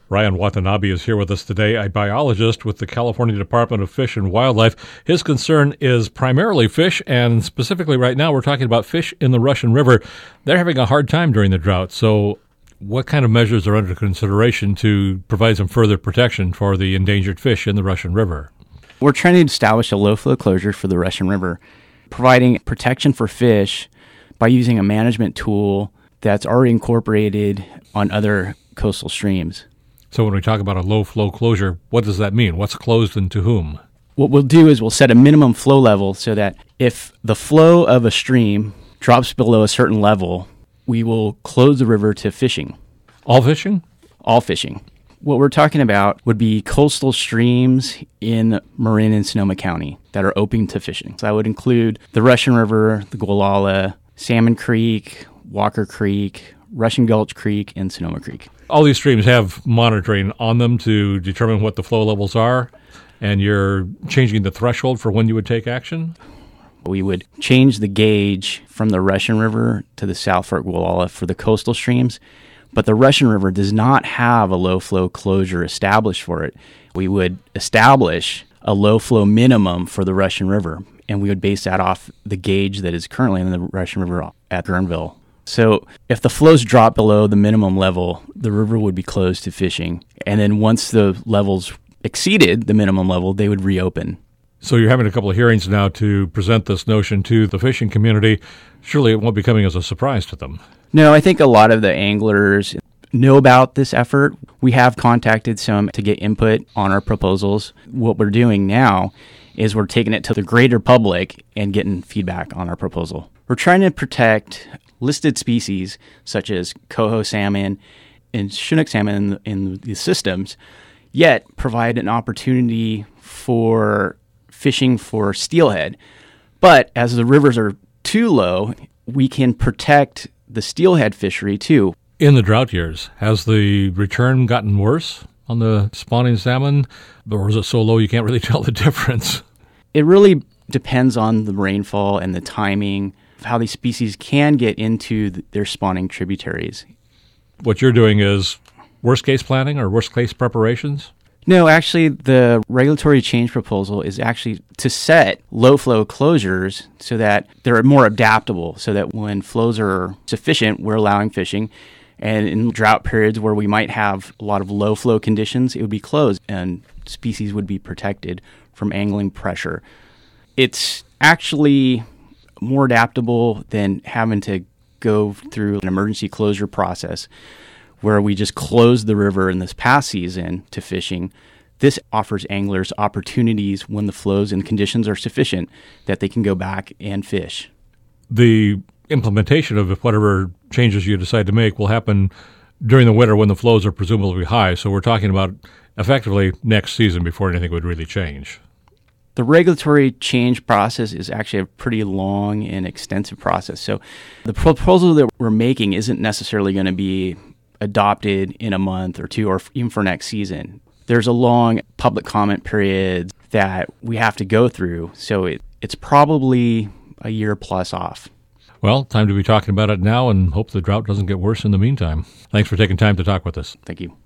Ryan Watanabe is here with us today, a biologist with the California Department of Fish and Wildlife. His concern is primarily fish, and specifically right now we're talking about fish in the Russian River. They're having a hard time during the drought, so what kind of measures are under consideration to provide some further protection for the endangered fish in the Russian River? We're trying to establish a low-flow closure for the Russian River, providing protection for fish by using a management tool that's already incorporated on other coastal streams. So when we talk about a low-flow closure, what does that mean? What's closed and to whom? What we'll do is we'll set a minimum flow level so that if the flow of a stream drops below a certain level, we will close the river to fishing. All fishing? All fishing. What we're talking about would be coastal streams in Marin and Sonoma County that are open to fishing. So that would include the Russian River, the Gualala, Salmon Creek, Walker Creek, Russian Gulch Creek, and Sonoma Creek. All these streams have monitoring on them to determine what the flow levels are, and you're changing the threshold for when you would take action? We would change the gauge from the Russian River to the South Fork Gualala for the coastal streams, but the Russian River does not have a low-flow closure established for it. We would establish a low-flow minimum for the Russian River, and we would base that off the gauge that is currently in the Russian River at Guerneville. So if the flows drop below the minimum level, the river would be closed to fishing. And then once the levels exceeded the minimum level, they would reopen. So you're having a couple of hearings now to present this notion to the fishing community. Surely it won't be coming as a surprise to them. No, I think a lot of the anglers know about this effort. We have contacted some to get input on our proposals. What we're doing now is we're taking it to the greater public and getting feedback on our proposal. We're trying to protect listed species such as coho salmon and Chinook salmon in the systems, yet provide an opportunity for fishing for steelhead. But as the rivers are too low, we can protect the steelhead fishery too. In the drought years, has the return gotten worse on the spawning salmon, or is it so low you can't really tell the difference? It really depends on the rainfall and the timing of how these species can get into their spawning tributaries. What you're doing is worst-case planning or worst-case preparations? No, actually, the regulatory change proposal is actually to set low-flow closures so that they're more adaptable, so that when flows are sufficient, we're allowing fishing. And in drought periods where we might have a lot of low-flow conditions, it would be closed and species would be protected from angling pressure. It's actually more adaptable than having to go through an emergency closure process where we just closed the river in this past season to fishing. This offers anglers opportunities when the flows and conditions are sufficient that they can go back and fish. The implementation of whatever changes you decide to make will happen during the winter when the flows are presumably high. So we're talking about effectively next season before anything would really change. The regulatory change process is actually a pretty long and extensive process. So the proposal that we're making isn't necessarily going to be adopted in a month or two or even for next season. There's a long public comment period that we have to go through. So it's probably a year plus off. Well, time to be talking about it now and hope the drought doesn't get worse in the meantime. Thanks for taking time to talk with us. Thank you.